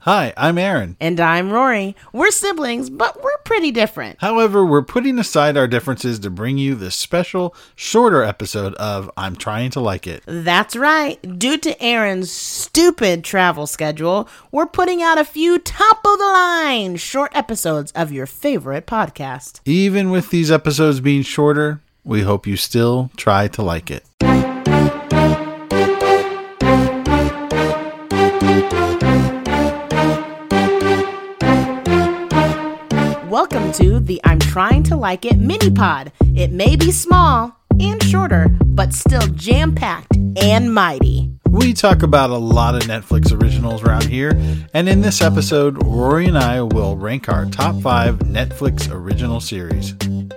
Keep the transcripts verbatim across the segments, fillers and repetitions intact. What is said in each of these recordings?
Hi, I'm Aaron. And I'm Rory. We're siblings, but we're pretty different. However, we're putting aside our differences to bring you this special, shorter episode of I'm Trying to Like It. That's right. Due to Aaron's stupid travel schedule, we're putting out a few top-of-the-line short episodes of your favorite podcast. Even with these episodes being shorter, we hope you still try to like it. Welcome to the I'm Trying to Like It mini-pod. It may be small and shorter, but still jam-packed and mighty. We talk about a lot of Netflix originals around here, and in this episode, Rory and I will rank our top five Netflix original series.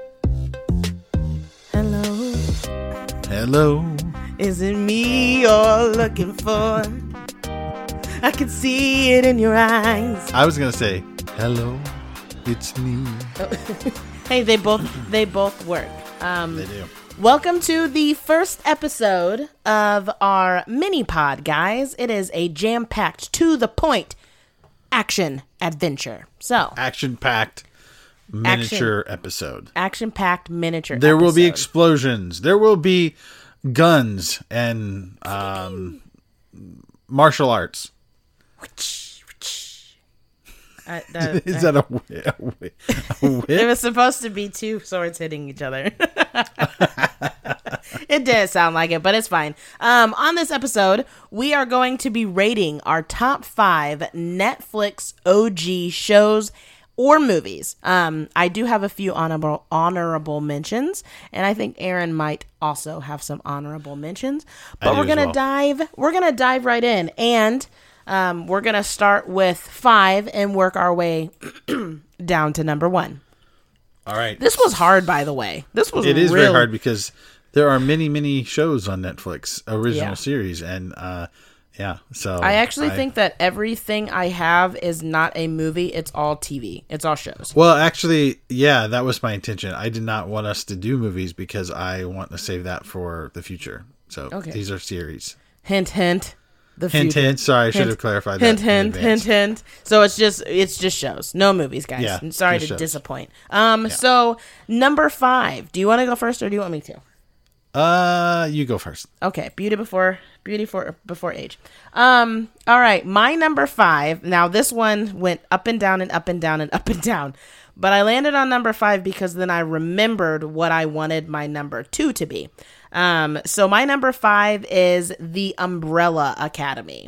Hello. Hello. Is it me you're looking for? I can see it in your eyes. I was going to say, hello, it's me. Hey, they both they both work. Um, They do. Welcome to the first episode of our mini-pod, guys. It is a jam-packed, to-the-point action adventure. So, Action-packed miniature episode. action-packed miniature There will be episode. explosions. There will be guns and um, martial arts. Uh, that- Is that a, whi- a, whi- a whip? It was supposed to be two swords hitting each other. It didn't sound like it, but it's fine. Um, on this episode, we are going to be rating our top five Netflix O G shows or movies. Um, I do have a few honorable honorable mentions, and I think Aaron might also have some honorable mentions. I But do we're as gonna well. dive. We're gonna dive right in, and um, we're gonna start with five and work our way down to number one. All right. This was hard, by the way. This was It is really very hard because there are many, many shows on Netflix, original Yeah. series, and uh, yeah. So I actually think that everything I have is not a movie. It's all T V. It's all shows. Well, actually, yeah, that was my intention. I did not want us to do movies because I want to save that for the future. So Okay. these are series. Hint, hint. The Hint, future. hint. Sorry, I should Hint, have clarified Hint, that. in hint, hint, advance. hint. So it's just it's just shows, no movies, guys. Yeah, I'm sorry just to shows. disappoint. Um, so number five. Do you want to go first, or do you want me to? Uh, you go first. Okay, beauty before beauty for before age. Um, all right, my number five. Now this one went up and down and up and down and up and down, but I landed on number five because then I remembered what I wanted my number two to be. Um, so my number five is The Umbrella Academy.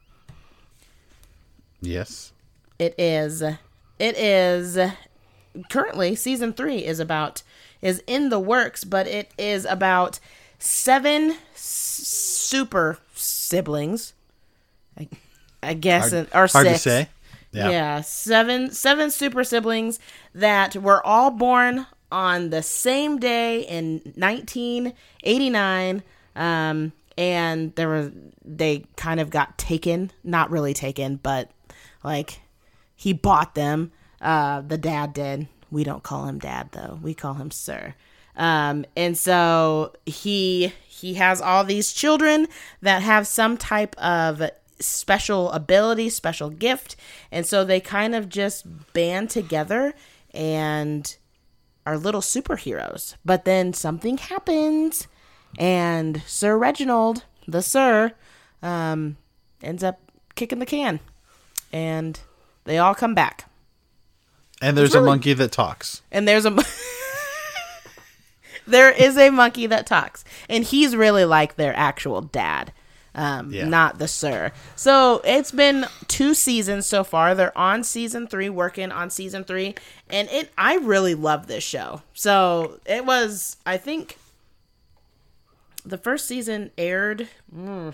Yes. It is. It is currently season three is about is in the works, but it is about seven s- super siblings. I, I guess Hard, or hard six. to say. Yeah. Yeah. seven seven super siblings that were all born on the same day in nineteen eighty-nine. Um, and there was they kind of got taken, not really taken, but like he bought them. Uh, the dad did. We don't call him dad though. We call him sir. Um, and so he he has all these children that have some type of special ability, special gift, and so they kind of just band together and are little superheroes. But then something happens, and Sir Reginald, the Sir, um, ends up kicking the can, and they all come back. And there's really- a monkey that talks. And there's a mon- there is a monkey that talks, and he's really like their actual dad, um, Yeah. not the Sir. So it's been two seasons so far. They're on season three, working on season three, and it I really love this show. So it was, I think, the first season aired mm,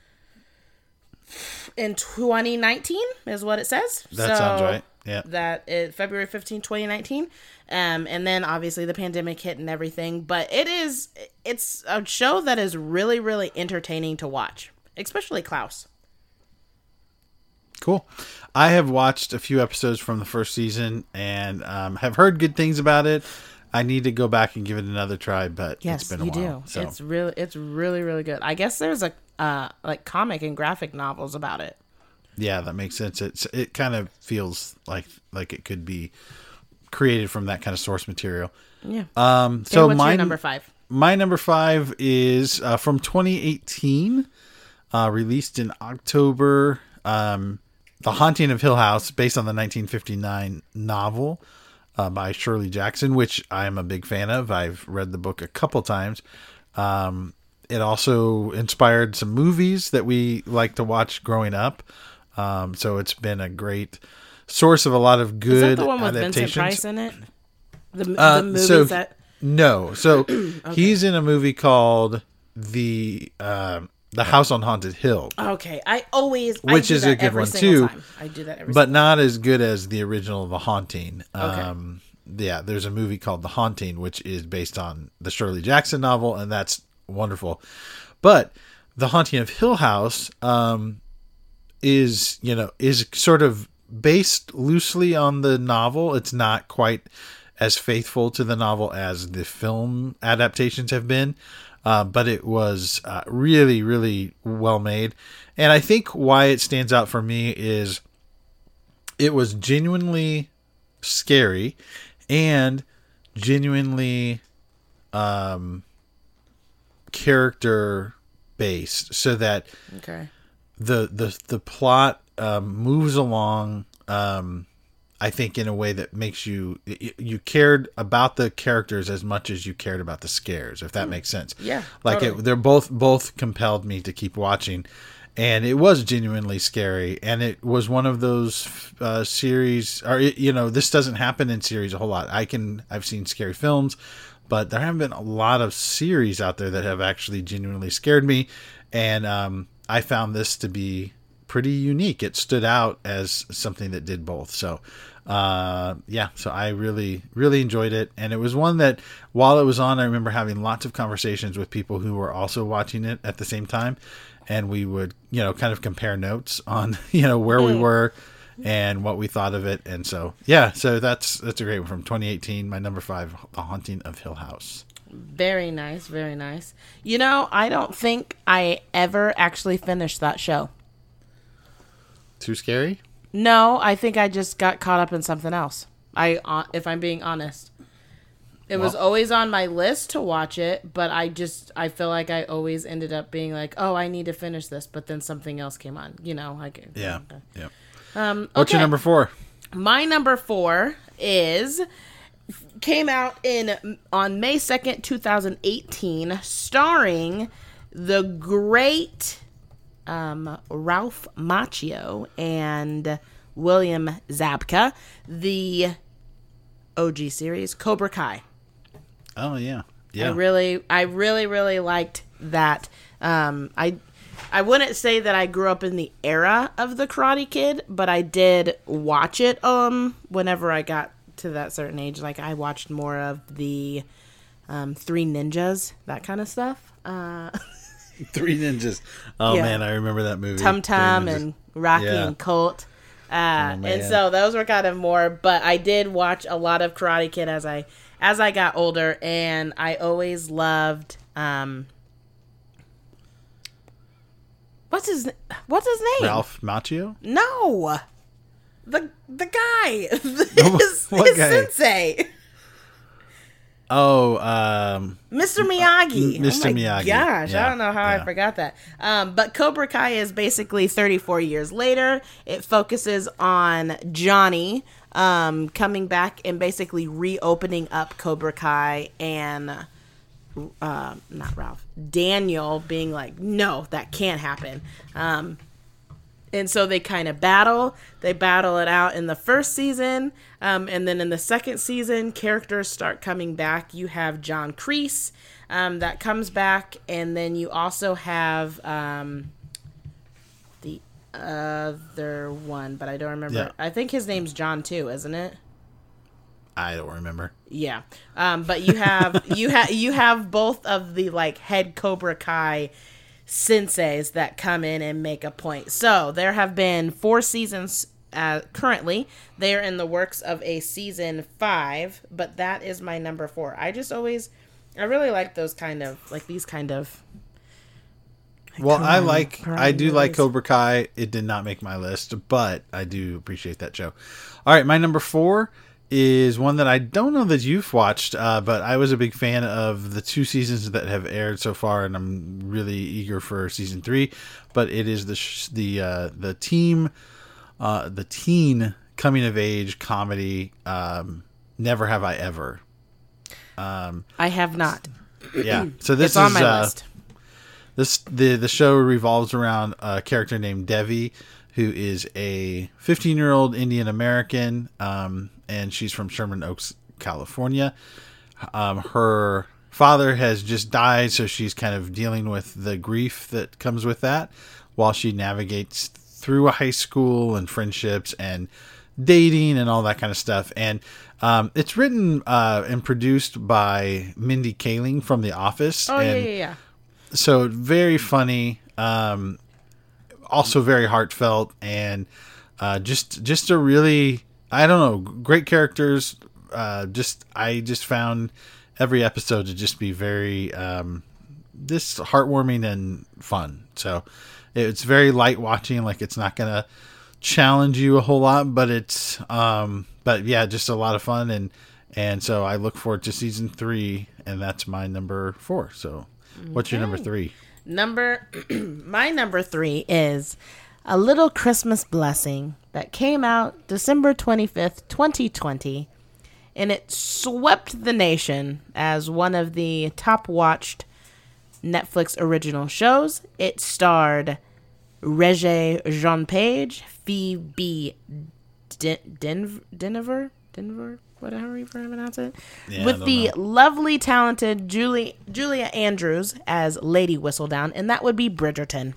in twenty nineteen, is what it says. That sounds right. Yeah. That is February fifteenth, twenty nineteen. Um, and then obviously the pandemic hit and everything. But it is, it's a show that is really, really entertaining to watch, especially Klaus. Cool. I have watched a few episodes from the first season and um, have heard good things about it. I need to go back and give it another try, but Yes, it's been a you while. do. So It's really, it's really, really good. I guess there's a uh, like comic and graphic novels about it. Yeah, that makes sense. It's it kind of feels like like it could be created from that kind of source material. Yeah. Um. Okay, So what's my your number five? My number five is uh, from twenty eighteen, uh, released in October. Um, The Haunting of Hill House, based on the nineteen fifty-nine novel uh, by Shirley Jackson, which I am a big fan of. I've read the book a couple times. Um, it also inspired some movies that we like to watch growing up. Um, so it's been a great source of a lot of good Is that the one with adaptations. Vincent Price in it? The, the Uh, movies so that... no, so Okay. he's in a movie called the uh, the House on Haunted Hill, Okay, I always... Which I do is a that good every one, single too. time. I do that every but single not as good as the original The Haunting. Okay. Um, yeah, there's a movie called The Haunting, which is based on the Shirley Jackson novel, and that's wonderful. But The Haunting of Hill House um, is, you know, is sort of based loosely on the novel. It's not quite as faithful to the novel as the film adaptations have been. Uh, but it was uh, really, really well made. And I think why it stands out for me is it was genuinely scary and genuinely um, character based, so that Okay. the the the plot um, moves along. Um, I think in a way that makes you you cared about the characters as much as you cared about the scares, if that makes sense. Yeah, like totally. it, they're both both compelled me to keep watching, and it was genuinely scary. And it was one of those uh, series, or it, you know, this doesn't happen in series a whole lot. I can I've seen scary films, but there haven't been a lot of series out there that have actually genuinely scared me, and um, I found this to be pretty unique. It stood out as something that did both. So. Uh, yeah, so I really, really enjoyed it. And it was one that while it was on, I remember having lots of conversations with people who were also watching it at the same time. And we would, you know, kind of compare notes on, you know, where we were and what we thought of it. And so, yeah, so that's, that's a great one from twenty eighteen. My number five, The Haunting of Hill House. Very nice, very nice. You know, I don't think I ever actually finished that show. Too scary? No, I think I just got caught up in something else. I, uh, if I'm being honest, it was Well- always on my list to watch it, but I just I feel like I always ended up being like, oh, I need to finish this, but then something else came on. You know, like Yeah. okay. Yeah. Um, What's your okay. number four? My number four is came out in on May second, two thousand eighteen, starring the great um, Ralph Macchio and William Zabka, the O G series Cobra Kai. Oh, yeah. Yeah. I really, I really, really liked that. Um, I, I wouldn't say that I grew up in the era of the Karate Kid, but I did watch it. Um, whenever I got to that certain age, like I watched more of the, um, Three Ninjas, that kind of stuff. Uh, Three Ninjas. Oh, Yeah. man, I remember that movie. Tum Tum Three Ninjas. and Rocky Yeah. and Colt. Uh, and man. so those were kind of more, but I did watch a lot of Karate Kid as I as I got older, and I always loved um what's his what's his name? Ralph Macchio? No, the the guy, his, What his guy? sensei, Oh, um, Mister Miyagi. M- Mister Oh my Miyagi. Gosh, Yeah, I don't know how yeah. I forgot that. Um, but Cobra Kai is basically thirty-four years later. It focuses on Johnny um, coming back and basically reopening up Cobra Kai, and uh, not Ralph, Daniel being like, no, that can't happen. Um, and so they kind of battle. They battle it out in the first season. Um, and then in the second season, characters start coming back. You have John Kreese um, that comes back. And then you also have um, the other one, but I don't remember. Yeah. I think his name's John too, isn't it? I don't remember. Yeah. Um, but you have you have you have both of the like head Cobra Kai senseis that come in and make a point. So there have been four seasons uh, currently. They are in the works of a season five, but that is my number four. I just always, I really like those kind of, like these kind of Well, Come I on, like, Prime I do like Boys. Cobra Kai. It did not make my list, but I do appreciate that show. All right, my number four is one that I don't know that you've watched, uh, but I was a big fan of the two seasons that have aired so far, and I'm really eager for season three. But it is the sh- the uh, the team, uh, the teen coming of age comedy. Um, Never Have I Ever. Um, I have not. yeah, so this It's on is my uh, list. This the the show revolves around a character named Devi, who is a fifteen year old Indian American, um, and she's from Sherman Oaks, California. Um, her father has just died, so she's kind of dealing with the grief that comes with that, while she navigates through a high school and friendships and dating and all that kind of stuff. And um, it's written uh, and produced by Mindy Kaling from The Office. Oh, and yeah, yeah, yeah. So very funny, um, also very heartfelt, and uh, just just a really, I don't know, great characters. Uh, just I just found every episode to just be very um, this heartwarming and fun. So it's very light watching. Like, it's not gonna challenge you a whole lot, but it's um, but yeah, just a lot of fun. And and so I look forward to season three, and that's my number four. So. What's your number three? Number, my number three is A Little Christmas Blessing that came out December twenty-fifth, twenty twenty, and it swept the nation as one of the top watched Netflix original shows. It starred Regé Jean Page, Phoebe Den- Den- Denver, Denver, whatever you pronounce it, Yeah, I with don't the know. lovely, talented Julie Julia Andrews as Lady Whistledown, and that would be Bridgerton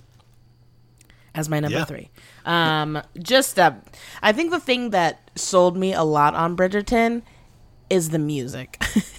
as my number Yeah. three. Um, just uh, I think the thing that sold me a lot on Bridgerton is the music.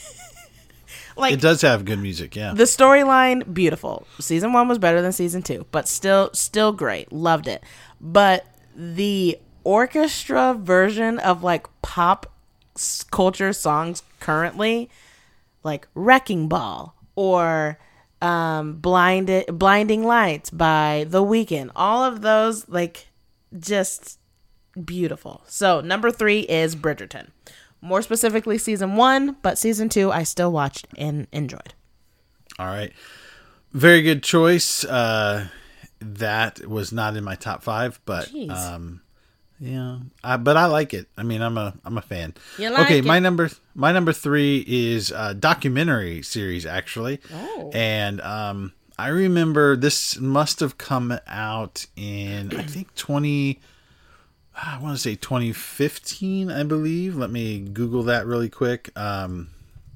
Like, It does have good music, yeah. the storyline, beautiful. Season one was better than season two, but still, still great. Loved it. But the orchestra version of like pop s- culture songs currently, like Wrecking Ball or um, Blinded, Blinding Lights by The Weeknd, all of those, like, just beautiful. So number three is Bridgerton. More specifically, season one, but season two I still watched and enjoyed. All right. Very good choice. Uh, that was not in my top five, but Jeez. um, yeah, I, but I like it. I mean, I'm a I'm a fan. You like okay, it. my number my number three is a documentary series actually, Oh. and um, I remember this must have come out in I think twenty. I want to say twenty fifteen, I believe. Let me Google that really quick. Um,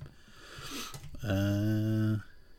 uh,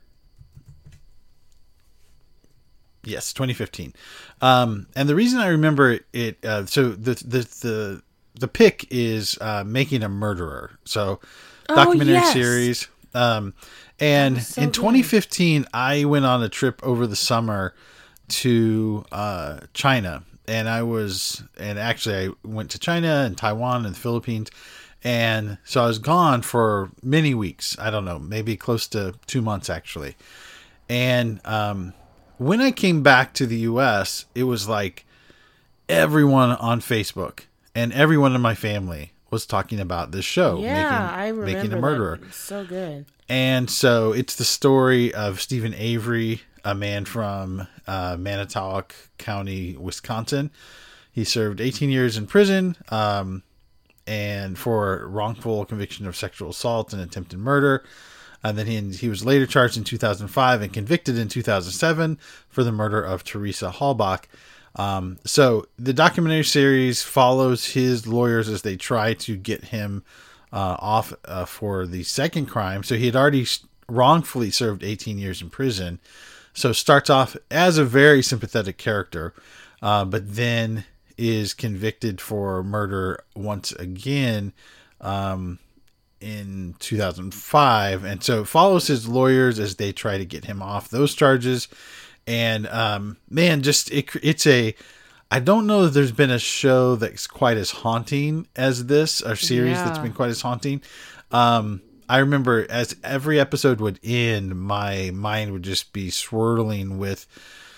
yes, twenty fifteen. Um, and the reason I remember it, uh, so the the the the pick is uh, Making a Murderer. So Oh, documentary yes. series. Um, and so in good. twenty fifteen, I went on a trip over the summer to uh, China. And I was, and actually I went to China and Taiwan and the Philippines. And so I was gone for many weeks. I don't know, maybe close to two months actually. And um, when I came back to the U S, it was like everyone on Facebook and everyone in my family was talking about this show. Yeah, making, I remember Making a Murderer. that. It's so good. And so it's the story of Stephen Avery, a man from uh, Manitowoc County, Wisconsin. He served eighteen years in prison um, and for wrongful conviction of sexual assault and attempted murder. And then he, he was later charged in two thousand five and convicted in two thousand seven for the murder of Teresa Halbach. Um, so the documentary series follows his lawyers as they try to get him uh, off uh, for the second crime. So he had already wrongfully served eighteen years in prison. So starts off as a very sympathetic character, uh, but then is convicted for murder once again um, in two thousand five. And so it follows his lawyers as they try to get him off those charges. And um, man, just it, it's a, I don't know that there's been a show that's quite as haunting as this, or series Yeah. that's been quite as haunting. Um, I remember as every episode would end, my mind would just be swirling with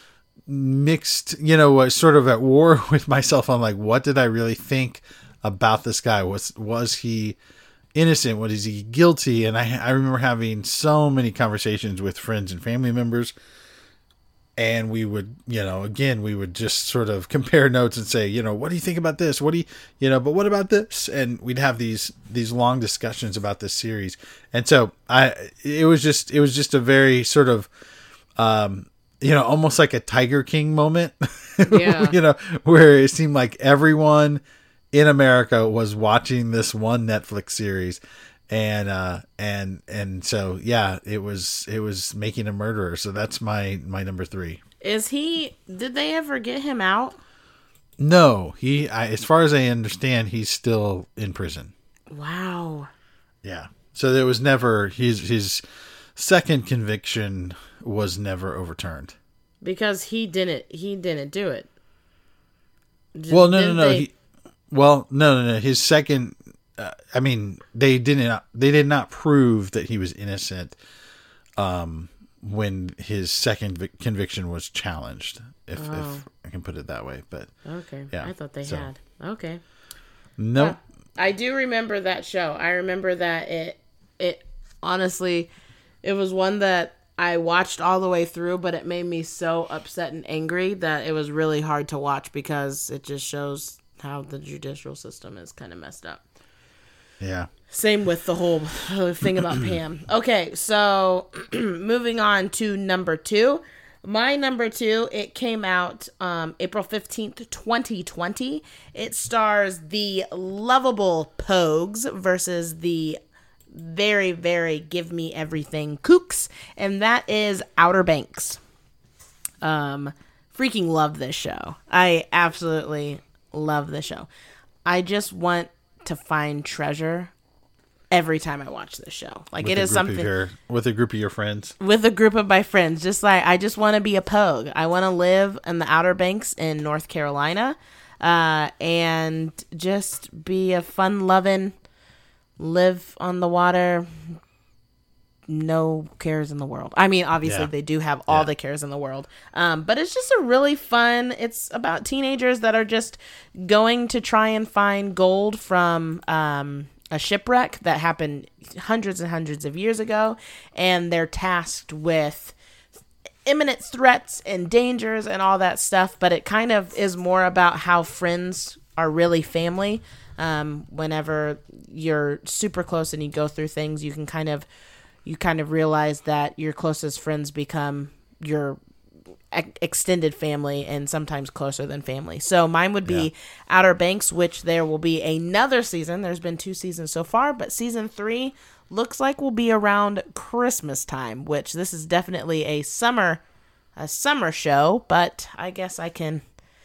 mixed, you know, was sort of at war with myself on like, what did I really think about this guy? Was was he innocent? Was he guilty? And I I remember having so many conversations with friends and family members. And we would, you know, again, we would just sort of compare notes and say, you know, what do you think about this? What do you, you know, but what about this? And we'd have these, these long discussions about this series. And so I, it was just, it was just a very sort of, um, you know, almost like a Tiger King moment, Yeah. you know, where it seemed like everyone in America was watching this one Netflix series. And, uh, and, and so, yeah, it was, it was Making a Murderer. So that's my, my number three. Is he, did they ever get him out? No, he, I, as far as I understand, he's still in prison. Wow. Yeah. So there was never, his, his second conviction was never overturned. Because he didn't, he didn't do it. D- Well, no, no, didn't no. they- He, well, no, no, no. His second, uh, I mean, they didn't, they did not prove that he was innocent um, when his second vic- conviction was challenged, if, Oh. if I can put it that way. But Okay. Yeah, I thought they so- had. Okay. nope. I do remember that show. I remember that it it honestly it was one that I watched all the way through, but it made me so upset and angry that it was really hard to watch because it just shows how the judicial system is kind of messed up. Yeah. Same with the whole thing about Pam. Okay, so moving on to number two. My number two, it came out um, April fifteenth, twenty twenty. It stars the lovable Pogues versus the very, very give me everything Kooks, and that is Outer Banks. Um, freaking love this show. I absolutely love this show. I just want to find treasure every time I watch this show. Like, With it a is group of something your- with a group of your friends. with a group of my friends. Just like, I just want to be a Pogue. I want to live in the Outer Banks in North Carolina, uh, and just be a fun-loving, live on the water, no cares in the world. I mean, obviously Yeah. they do have all Yeah. the cares in the world, um, but it's just a really fun. It's about teenagers that are just going to try and find gold from um, a shipwreck that happened hundreds and hundreds of years ago, and they're tasked with imminent threats and dangers and all that stuff. But it kind of is more about how friends are really family. Um, whenever you're super close and you go through things, you can kind of you kind of realize that your closest friends become your ex- extended family and sometimes closer than family. So mine would be Yeah. Outer Banks, which there will be another season. There's been two seasons so far, but season three looks like will be around Christmas time, which this is definitely a summer a summer show, but I guess I can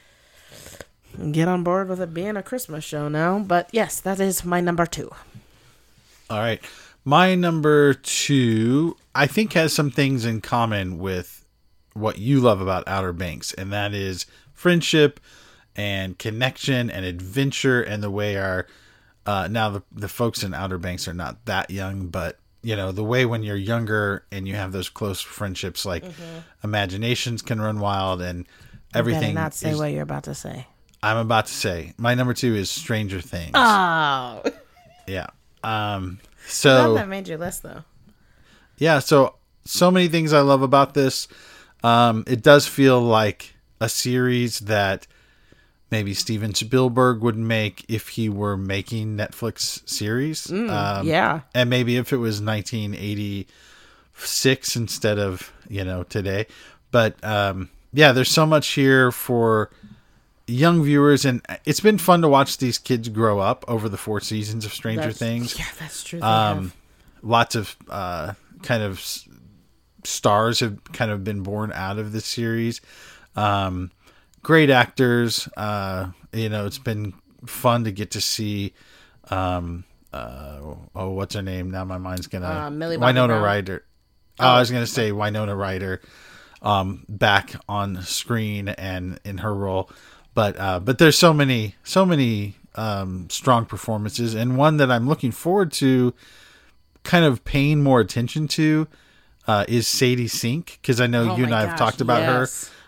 get on board with it being a Christmas show now. But yes, that is my number two. All right. My number two, I think, has some things in common with what you love about Outer Banks, and that is friendship and connection and adventure, and the way our uh, now the the folks in Outer Banks are not that young, but you know the way when you're younger and you have those close friendships, like imaginations can run wild and everything. Better not say is- what you're about to say. I'm about to say. My number two is Stranger Things. Oh, Yeah. Um. glad So that made your list though. yeah, so so many things I love about this. Um, it does feel like a series that maybe Steven Spielberg would make if he were making Netflix series. um, yeah. and maybe if it was nineteen eighty-six instead of you know today. But um, yeah, there's so much here for young viewers, and it's been fun to watch these kids grow up over the four seasons of Stranger That's- Things. Yeah, that's true. They Um, have. lots of uh, kind of s- stars have kind of been born out of this series. Um, great actors. Uh, you know, it's been fun to get to see. Um, uh, oh, what's her name? Now my mind's gonna. Uh, Millie Bobby Winona Brown. Ryder. Oh, I was gonna say Winona Ryder. Um, back on screen and in her role, but uh, but there's so many so many um, strong performances, and one that I'm looking forward to kind of paying more attention to uh, is Sadie Sink, because I know Oh you and my I have gosh, talked about yes.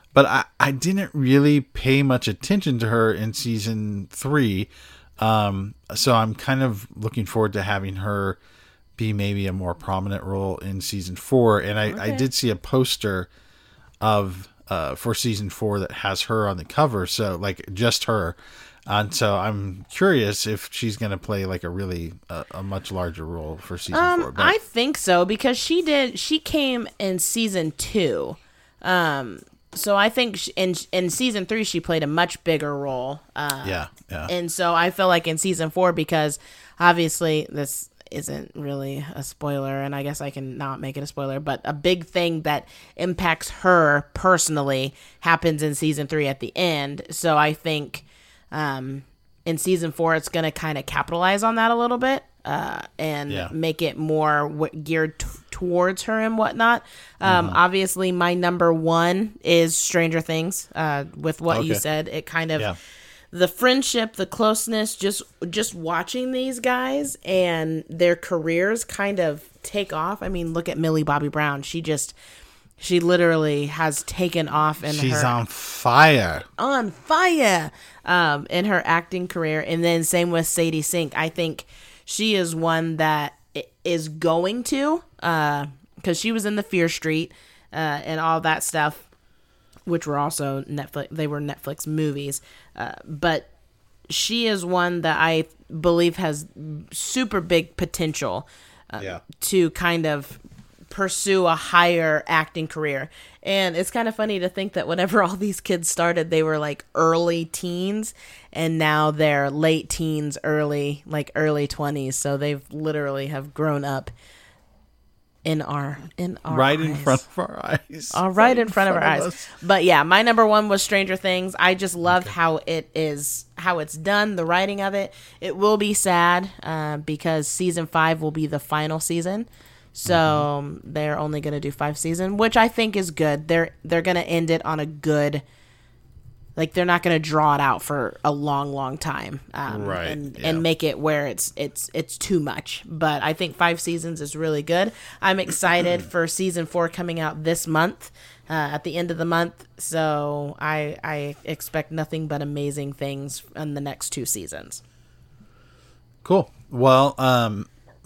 but I, I didn't really pay much attention to her in season three. Um, so I'm kind of looking forward to having her be maybe a more prominent role in season four. And I, okay. I did see a poster of uh, for season four that has her on the cover, so like just her. And so I'm curious if she's going to play like a really uh, a much larger role for season um, four. But I think so, because she did. She came in season two. Um, so I think she, in in season three she played a much bigger role. Uh, yeah, yeah. And so I feel like in season four, because obviously this isn't really a spoiler, and I guess I can not make it a spoiler, but a big thing that impacts her personally happens in season three at the end. So I think um, in season four it's going to kind of capitalize on that a little bit. Uh, and yeah. make it more w- geared t- towards her and whatnot. Um, mm-hmm. Obviously, my number one is Stranger Things. Uh, with what okay. you said, it kind of yeah. the friendship, the closeness, just just watching these guys and their careers kind of take off. I mean, look at Millie Bobby Brown. She just she literally has taken off in She's her on fire, on fire, um, in her acting career. And then same with Sadie Sink. I think she is one that is going to, uh, because she was in the Fear Street uh, and all that stuff, which were also Netflix. They were Netflix movies, uh, but she is one that I believe has super big potential uh, yeah. to kind of pursue a higher acting career. And it's kind of funny to think that whenever all these kids started, they were like early teens, and now they're late teens, early, like early twenties. So they've literally have grown up in our, in our right eyes. in front of our eyes. All right, right in front, front of our of eyes. Us. But yeah, my number one was Stranger Things. I just loved okay. how it is, how it's done, the writing of it. It will be sad uh, because season five will be the final season. So mm-hmm. they're only going to do five seasons, which I think is good. They're they're going to end it on a good, like they're not going to draw it out for a long, long time, um, right? And yeah. and make it where it's it's it's too much. But I think five seasons is really good. I'm excited for season four coming out this month, uh, at the end of the month. So I I expect nothing but amazing things in the next two seasons. Cool. Well, um.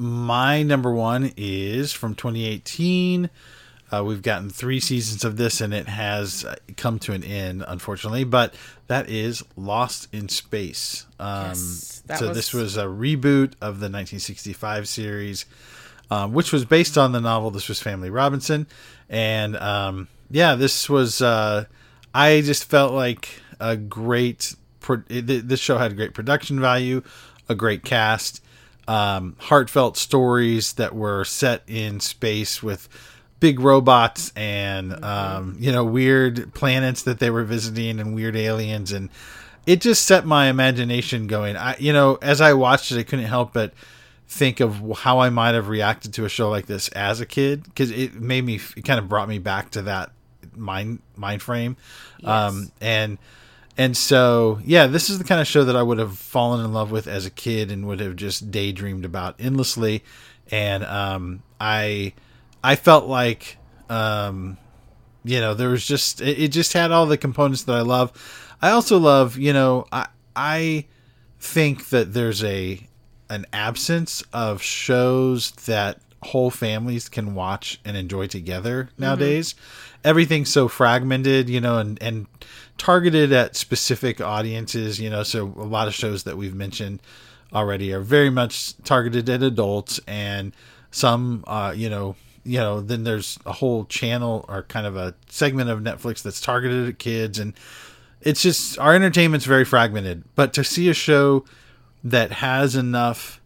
my number one is from twenty eighteen. Uh, we've gotten three seasons of this, and it has come to an end, unfortunately. But that is Lost in Space. Um, yes, so was... this was a reboot of the nineteen sixty-five series, um, which was based on the novel This Was Family Robinson. And um, yeah, this was. Uh, I just felt like a great. Pro- this show had great production value, a great cast. Um, heartfelt stories that were set in space with big robots and, mm-hmm. um, you know, weird planets that they were visiting and weird aliens. And it just set my imagination going. I, you know, as I watched it, I couldn't help but think of how I might have reacted to a show like this as a kid, because it made me, it kind of brought me back to that mind, mind frame. Yes. Um, and, And so, yeah, this is the kind of show that I would have fallen in love with as a kid and would have just daydreamed about endlessly. And um, I I felt like, um, you know, there was just, it, it just had all the components that I love. I also love, you know, I I think that there's a an absence of shows that whole families can watch and enjoy together nowadays. Mm-hmm. Everything's so fragmented, you know, and, and targeted at specific audiences, you know, so a lot of shows that we've mentioned already are very much targeted at adults, and some, uh, you know, you know, then there's a whole channel or kind of a segment of Netflix that's targeted at kids, and it's just, our entertainment's very fragmented. But to see a show that has enough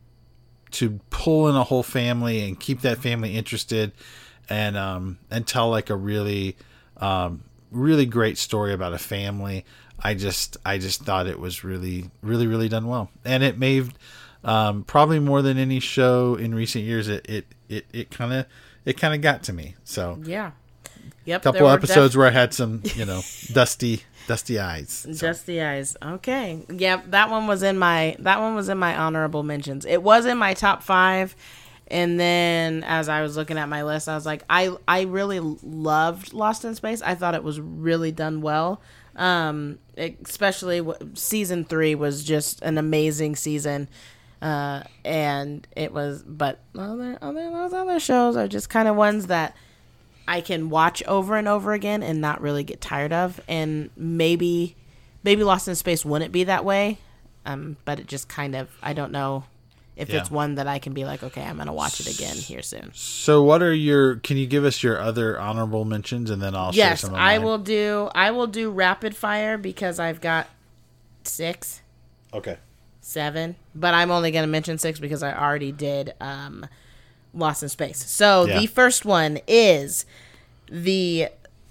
to pull in a whole family and keep that family interested, and um and tell like a really um really great story about a family, I just I just thought it was really really really done well. And it made um probably more than any show in recent years, it it it it kind of it kind of got to me. So yeah, yep, a couple episodes def- where I had some, you know, dusty Dusty eyes. So. Dusty eyes. Okay. Yep, that one was in my that one was in my honorable mentions. It was in my top five, And then as I was looking at my list, I was like, I, I really loved Lost in Space. I thought it was really done well. Um, especially w- season three was just an amazing season. Uh, and it was, but other, other, those other shows are just kind of ones that I can watch over and over again and not really get tired of. And maybe, maybe Lost in Space wouldn't be that way. Um, but it just kind of, I don't know. If yeah. it's one that I can be like, okay, I'm going to watch it again here soon. So what are your, can you give us your other honorable mentions and then I'll share yes, some of mine? Yes, I will do, I will do rapid fire because I've got six. Okay. Seven. But I'm only going to mention six because I already did um, Lost in Space. So yeah. the first one is the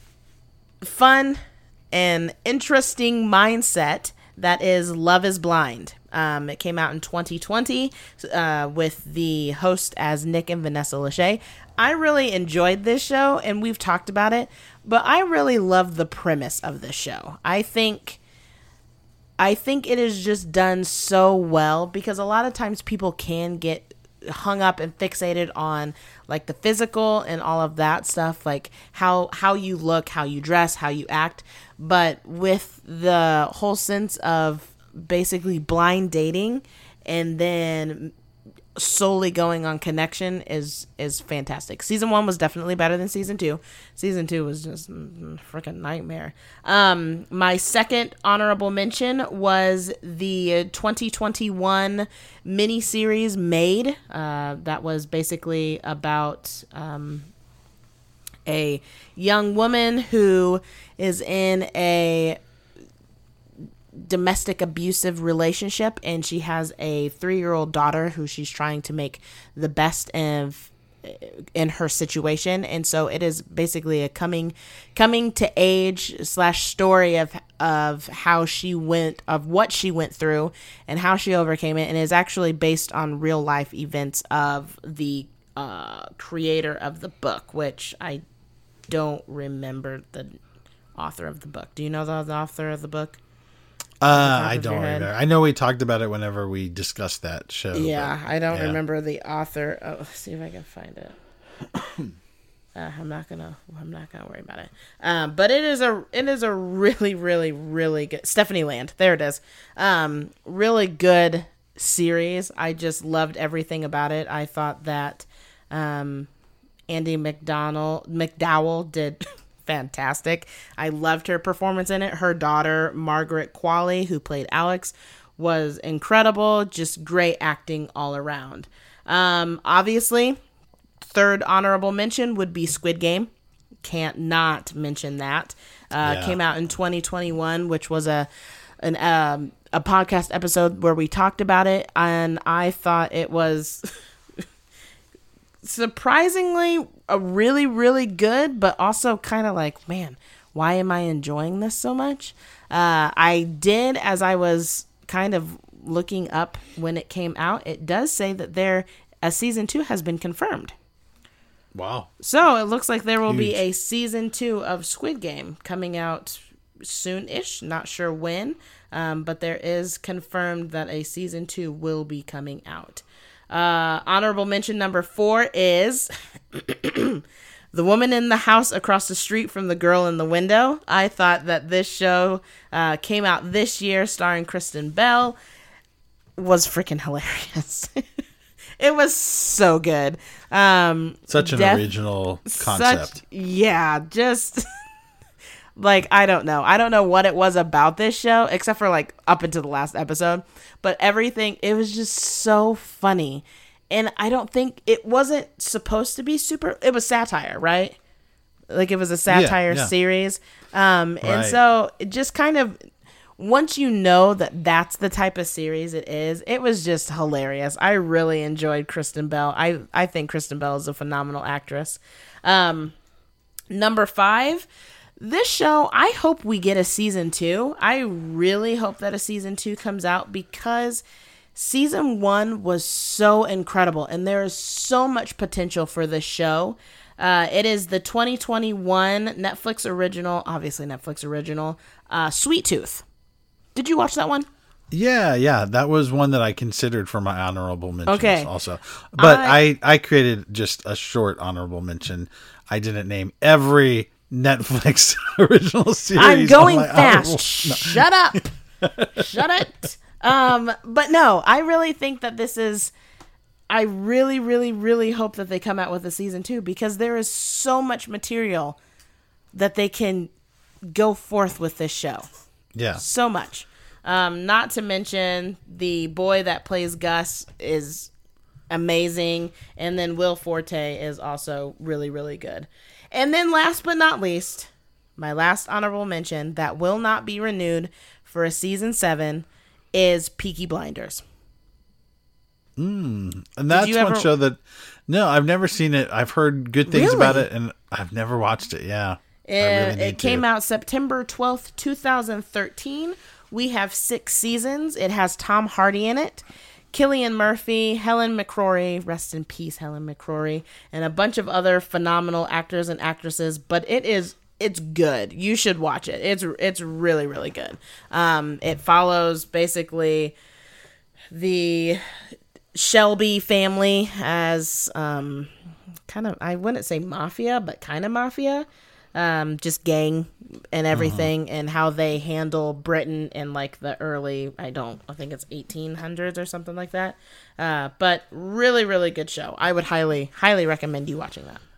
fun and interesting mindset that is Love is Blind. Um, it came out in twenty twenty uh, with the host as Nick and Vanessa Lachey. I really enjoyed this show, and we've talked about it, but I really love the premise of this show. I think, I think it is just done so well because a lot of times people can get hung up and fixated on like the physical and all of that stuff, like how how you look, how you dress, how you act, but with the whole sense of basically blind dating and then solely going on connection is is fantastic. Season one was definitely better than season two. Season two was just mm, freaking nightmare. Um, my second honorable mention was the twenty twenty-one miniseries Made. Uh, that was basically about um, a young woman who is in a domestic abusive relationship, and she has a three-year-old daughter who she's trying to make the best of in her situation. And so it is basically a coming coming to age slash story of of how she went of what she went through and how she overcame it, and is actually based on real life events of the uh, creator of the book, which I don't remember the author of the book. Do you know the, the author of the book? Uh, I don't remember. I know we talked about it whenever we discussed that show. Yeah, but, I don't yeah. remember the author. Oh, let's see if I can find it. uh, I'm not gonna. I'm not gonna worry about it. Um, but it is a. It is a really, really, really good. Stephanie Land. There it is. Um, really good series. I just loved everything about it. I thought that, um, Andy McDonald McDowell did. Fantastic. I loved her performance in it. Her daughter, Margaret Qualley, who played Alex, was incredible. Just great acting all around. Um, obviously, third honorable mention would be Squid Game. Can't not mention that. Uh, yeah. Came out in twenty twenty-one, which was a an um, a podcast episode where we talked about it, and I thought it was surprisingly a really, really good, but also kind of like, man, why am I enjoying this so much? Uh, I did, as I was kind of looking up when it came out, it does say that there, a season two has been confirmed. Wow. So it looks like there will Huge. be a season two of Squid Game coming out soon-ish. Not sure when, um, but there is confirmed that a season two will be coming out. Uh, honorable mention number four is The Woman in the House Across the Street from the Girl in the Window. I thought that this show uh, came out this year starring Kristen Bell. Was freaking hilarious. It was so good. Um, such an def- original concept. Such, yeah, just like, I don't know. I don't know what it was about this show, except for like up until the last episode. But everything, it was just so funny. And I don't think it wasn't supposed to be super, it was satire, right? Like it was a satire yeah, yeah. series. Um, right. And so it just kind of, once you know that that's the type of series it is, it was just hilarious. I really enjoyed Kristen Bell. I, I think Kristen Bell is a phenomenal actress. Um, number five, this show, I hope we get a season two. I really hope that a season two comes out because season one was so incredible and there is so much potential for this show. Uh, it is the twenty twenty-one Netflix original, obviously Netflix original, uh, Sweet Tooth. Did you watch that one? Yeah, yeah, that was one that I considered for my honorable mentions Okay. also. But I- I, I created just a short honorable mention. I didn't name every Netflix original series. I'm going on my honorable- fast. Shut up. Shut it. Um, but no, I really think that this is. I really, really, really hope that they come out with a season two because there is so much material that they can go forth with this show. Yeah. So much. Um, not to mention the boy that plays Gus is amazing. And then Will Forte is also really, really good. And then last but not least, my last honorable mention that will not be renewed for a season seven is Peaky Blinders. Mm. And that's one ever- show that, no, I've never seen it. I've heard good things Really? about it, and I've never watched it. Yeah. I It, really need it came to. out September twelfth, twenty thirteen. We have six seasons. It has Tom Hardy in it, Cillian Murphy, Helen McCrory, rest in peace, Helen McCrory, and a bunch of other phenomenal actors and actresses. But it is it's good. You should watch it. It's it's really really good. Um, it follows basically the Shelby family as um, kind of, I wouldn't say mafia, but kind of mafia. Um, just gang and everything, uh-huh. and how they handle Britain in like the early, I don't, I think it's eighteen hundreds or something like that. Uh, but really, really good show. I would highly, highly recommend you watching that.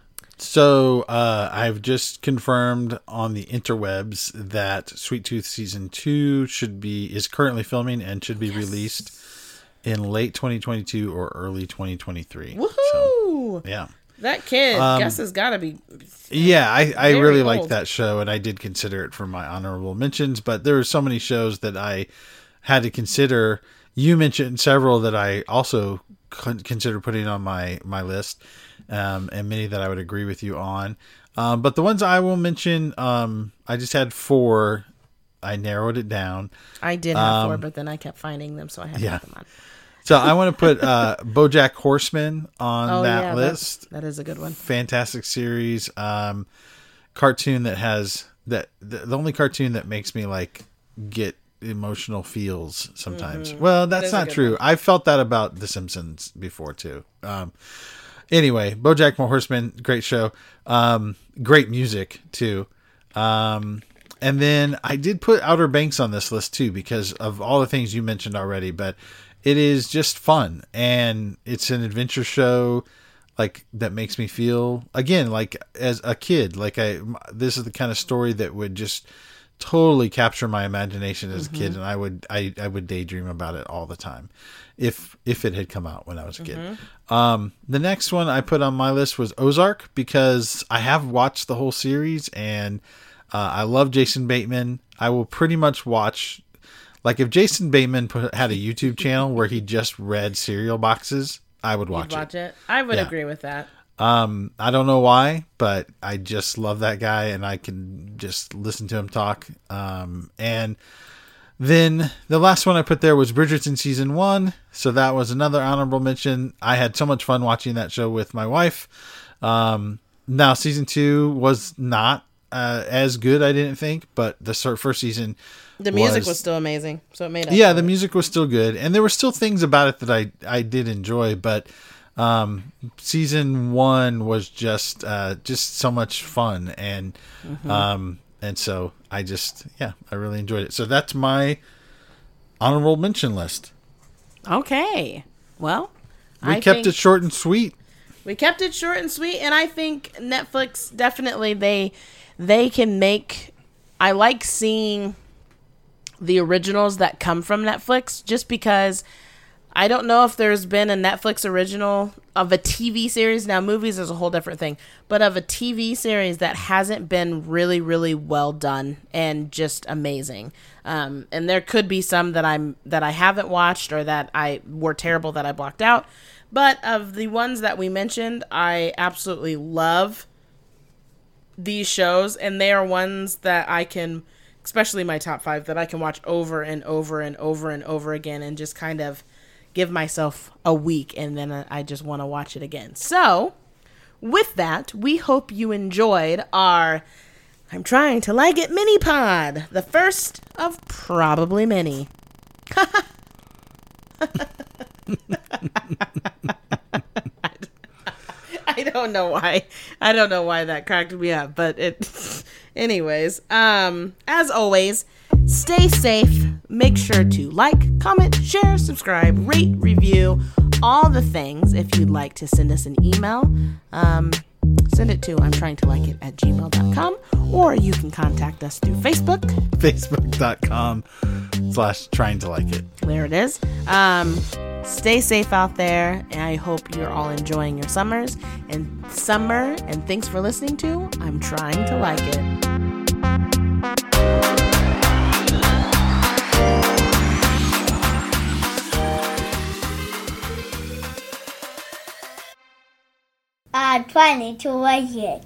So uh, I've just confirmed on the interwebs that Sweet Tooth season two should be is currently filming and should be yes. released in late twenty twenty-two or early twenty twenty-three. Woohoo! So, yeah. That kid, um, Gus has got to be. Yeah, I, I really old. liked that show, and I did consider it for my honorable mentions. But there were so many shows that I had to consider. You mentioned several that I also consider putting on my my list, um, and many that I would agree with you on. Um, but the ones I will mention, um, I just had four. I narrowed it down. I did have um, four, but then I kept finding them, so I had to yeah. put them on. So I want to put uh, BoJack Horseman on oh, that yeah, list. That, that is a good one. Fantastic series, um, cartoon that has that the, the only cartoon that makes me like get emotional feels sometimes. Mm-hmm. Well, that's not true. One. I've felt that about The Simpsons before too. Um, anyway, BoJack Horseman, great show, um, great music too. Um, and then I did put Outer Banks on this list too because of all the things you mentioned already, but. It is just fun, and it's an adventure show like that makes me feel again like as a kid. Like I, this is the kind of story that would just totally capture my imagination as mm-hmm. a kid, and I would I, I would daydream about it all the time, if if it had come out when I was a kid. Mm-hmm. Um, the next one I put on my list was Ozark because I have watched the whole series, and uh, I love Jason Bateman. I will pretty much watch. Like if Jason Bateman put, had a YouTube channel where he just read cereal boxes, I would watch, You'd watch it. it. I would yeah. agree with that. Um, I don't know why, but I just love that guy, and I can just listen to him talk. Um, and then the last one I put there was Bridgerton season one, so that was another honorable mention. I had so much fun watching that show with my wife. Um, now season two was not uh, as good, I didn't think, but the first season. The music was, was still amazing, so it made up yeah, for the it. music was still good, and there were still things about it that I, I did enjoy. But um, season one was just uh, just so much fun, and mm-hmm. um, and so I just yeah, I really enjoyed it. So that's my honorable mention list. Okay, well, we I kept think it short and sweet. We kept it short and sweet, and I think Netflix definitely they they can make. I like seeing the originals that come from Netflix just because I don't know if there's been a Netflix original of a T V series. Now, movies is a whole different thing, but of a T V series that hasn't been really, really well done and just amazing. Um, and there could be some that I'm that I haven't watched or that I were terrible that I blocked out. But of the ones that we mentioned, I absolutely love these shows, and they are ones that I can. Especially my top five that I can watch over and over and over and over again and just kind of give myself a week and then I just want to watch it again. So, with that, we hope you enjoyed our I'm Trying to Like It mini pod, the first of probably many. I don't know why. I don't know why that cracked me up, but it. Anyways, um, as always, stay safe. Make sure to like, comment, share, subscribe, rate, review, all the things. If you'd like to send us an email, um, send it to I'm trying to like it at gmail dot com, or you can contact us through Facebook. Facebook.com slash trying to like it. There it is. Um, stay safe out there, and I hope you're all enjoying your summers and summer. And thanks for listening to I'm Trying to Like It. I'm trying to like it.